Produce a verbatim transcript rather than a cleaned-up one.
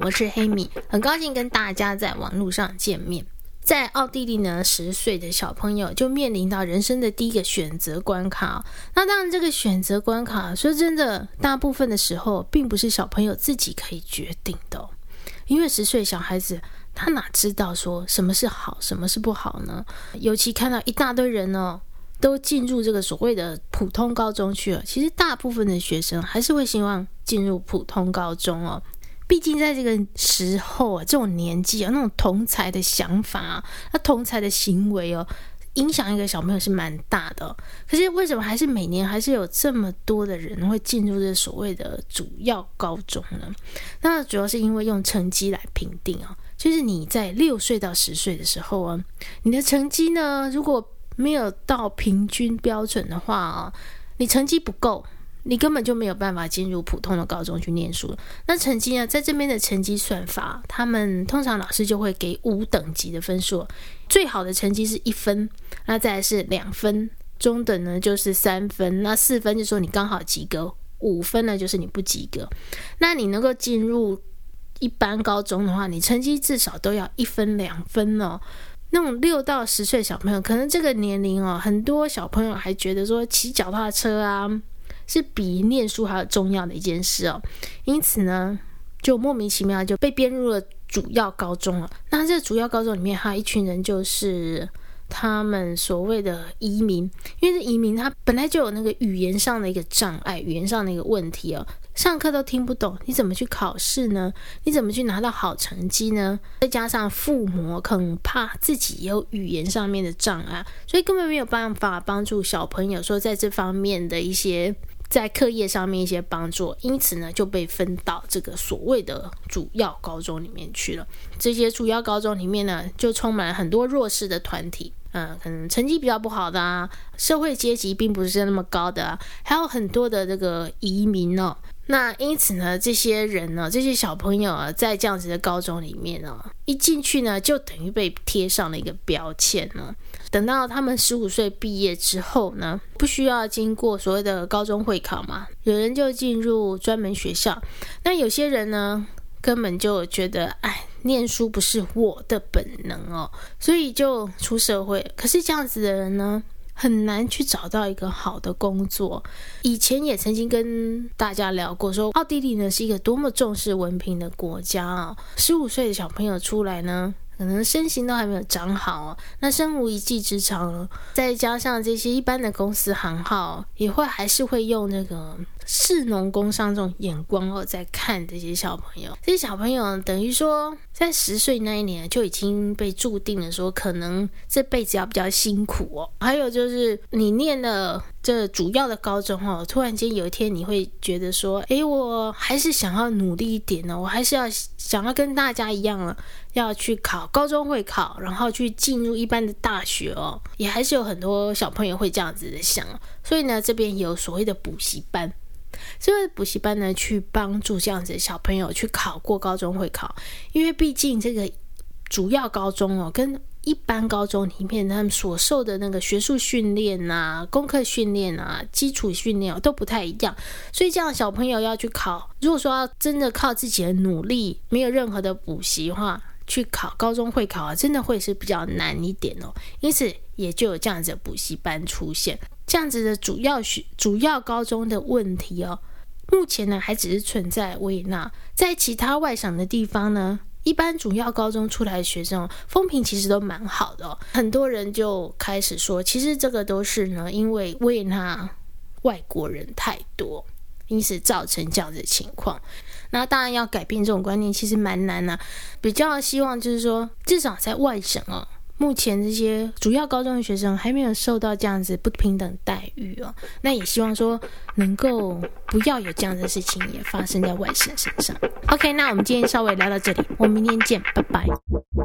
我是黑米，很高兴跟大家在网络上见面。在奥地利呢，十岁的小朋友就面临到人生的第一个选择关卡、哦、那当然这个选择关卡说真的大部分的时候并不是小朋友自己可以决定的、哦、因为十岁小孩子他哪知道说什么是好什么是不好呢？尤其看到一大堆人哦都进入这个所谓的普通高中去了，其实大部分的学生还是会希望进入普通高中哦。毕竟在这个时候啊，这种年纪啊，那种同侪的想法啊，那同侪的行为哦，影响一个小朋友是蛮大的、哦。可是为什么还是每年还是有这么多的人会进入这所谓的主要高中呢？那主要是因为用成绩来评定啊、哦，就是你在六岁到十岁的时候啊，你的成绩呢，如果没有到平均标准的话啊、哦，你成绩不够。你根本就没有办法进入普通的高中去念书。那成绩呢，在这边的成绩算法，他们通常老师就会给五等级的分数，最好的成绩是一分，那再来是两分，中等呢就是三分，那四分就说你刚好及格，五分呢就是你不及格。那你能够进入一般高中的话，你成绩至少都要一分两分哦。那种六到十岁小朋友，可能这个年龄哦，很多小朋友还觉得说骑脚踏车啊是比念书还有重要的一件事哦，因此呢，就莫名其妙就被编入了主要高中了。那这个主要高中里面还有一群人，就是他们所谓的移民，因为这移民他本来就有那个语言上的一个障碍，语言上的一个问题哦，上课都听不懂，你怎么去考试呢？你怎么去拿到好成绩呢？再加上父母可能怕自己有语言上面的障碍，所以根本没有办法帮助小朋友说在这方面的一些在课业上面一些帮助，因此呢就被分到这个所谓的主要高中里面去了。这些主要高中里面呢，就充满了很多弱势的团体，嗯，可能成绩比较不好的啊，社会阶级并不是那么高的啊，还有很多的这个移民哦。那因此呢，这些人呢，这些小朋友啊，在这样子的高中里面呢，一进去呢，就等于被贴上了一个标签呢。等到他们十五岁毕业之后呢，不需要经过所谓的高中会考嘛，有人就进入专门学校。那有些人呢，根本就觉得，哎，念书不是我的本能哦，所以就出社会。可是这样子的人呢，很难去找到一个好的工作。以前也曾经跟大家聊过说，奥地利呢是一个多么重视文凭的国家啊、哦。十五岁的小朋友出来呢，可能身形都还没有长好、哦、那身无一技之长了，再加上这些一般的公司行号也会还是会用那个士农工商这种眼光哦在看这些小朋友。这些小朋友等于说在十岁那一年就已经被注定了说可能这辈子要比较辛苦哦。还有就是你念了这主要的高中哦，突然间有一天你会觉得说，诶，我还是想要努力一点呢，我还是要想要跟大家一样了，要去考高中会考，然后去进入一般的大学哦，也还是有很多小朋友会这样子的想。所以呢，这边有所谓的补习班，这个补习班呢，去帮助这样子的小朋友去考过高中会考，因为毕竟这个主要高中哦，跟一般高中里面他们所受的那个学术训练啊、功课训练啊、基础训练、啊、都不太一样，所以这样小朋友要去考，如果说要真的靠自己的努力，没有任何的补习的话，去考高中会考啊，真的会是比较难一点哦。因此也就有这样子的补习班出现。这样子的主要主要高中的问题哦，目前呢还只是存在维也纳，在其他外省的地方呢，一般主要高中出来的学生风评其实都蛮好的哦。很多人就开始说，其实这个都是呢，因为维也纳外国人太多，因此造成这样子的情况。那当然要改变这种观念其实蛮难的、啊，比较希望就是说，至少在外省哦，目前这些主要高中的学生还没有受到这样子不平等待遇哦。那也希望说能够不要有这样的事情也发生在外省身上。OK， 那我们今天稍微聊到这里，我们明天见，拜拜。